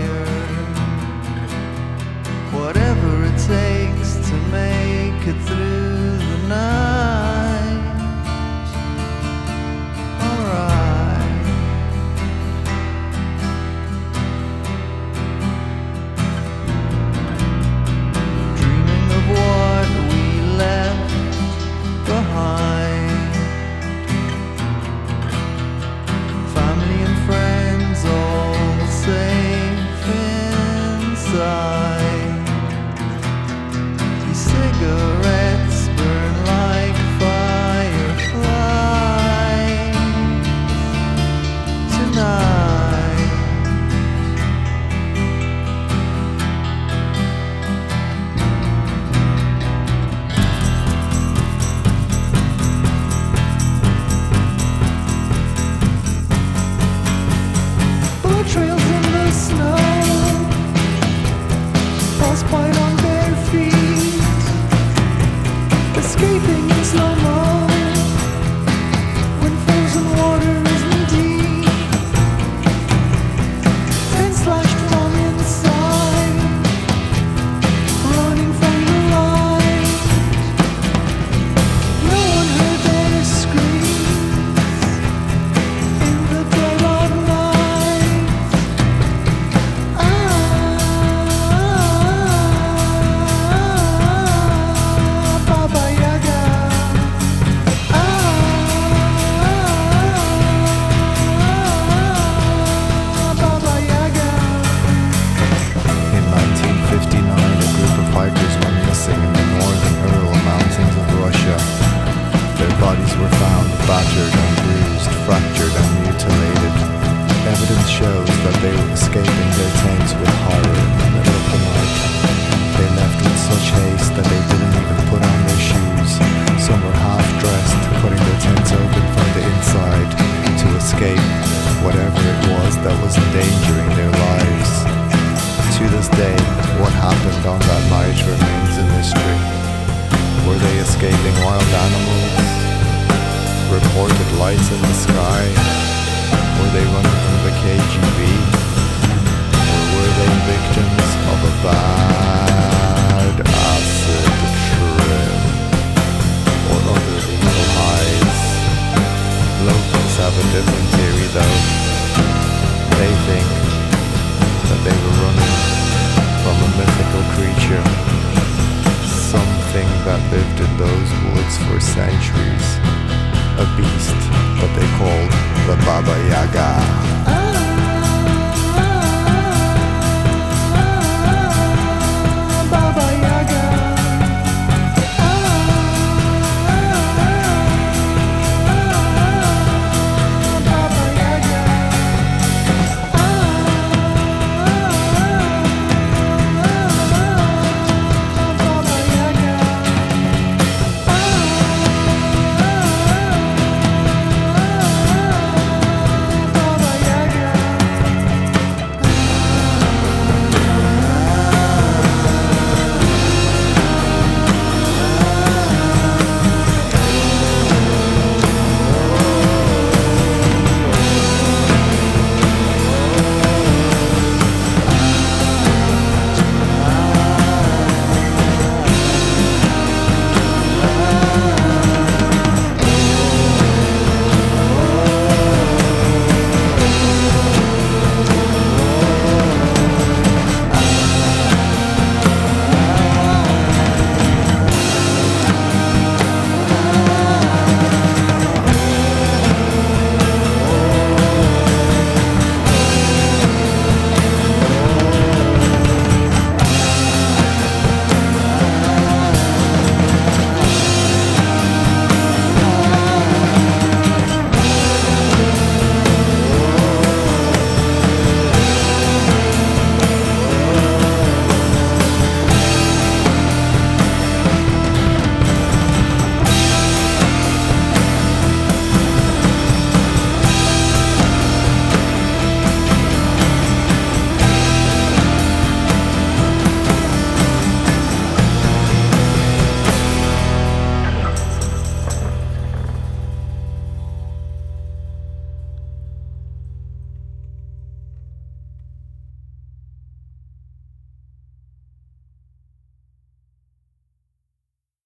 fire. Whatever it takes to make it through the night. Alright. Dreaming of what we left behind. Family and friends all safe inside. These cigarettes burn like fireflies tonight. Bullet trails in the snow, frostbite on bare feet, escaping in slow-mo when frozen water isn't deep. Tents slashed from inside, running from the light. No one heard their screams in the dead of night. Baba Yaga. Baba Yaga. In 1959, a group of hikers went missing in the northern Ural Mountains of Russia. Their bodies were found battered and bruised, fractured and mutilated. Evidence shows that they were escaping their tents with horror in the middle of the night. They left with such haste that they didn't even put on their shoes. Some were half-dressed, cutting their tents open from the inside to escape whatever it was that was endangering their lives. To this day, what happened on that night remains a mystery. Were they escaping wild animals? Reported lights in the sky? Were they running from the KGB? Or were they victims of a bad acid trip? Or other evil highs? Locals have a different theory though. They think that they were running from a mythical creature, something that lived in those woods for centuries, a beast that they called the Baba Yaga.